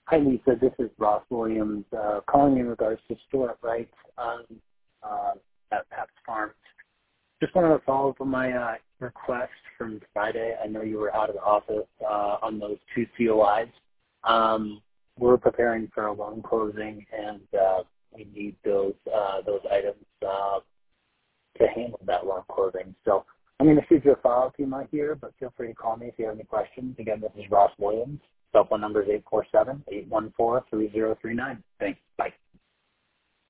Hi, Lisa. This is Ross Williams calling in regards to store rights at Pabst Farm. Just wanted to follow up on my request from Friday. I know you were out of the office on those two COIs. We're preparing for a loan closing, and we need those items to handle that loan closing. So I'm going to shoot you a follow-up email here, but feel free to call me if you have any questions. Again, this is Ross Williams. Cell phone number is 847-814-3039. Thanks. Bye.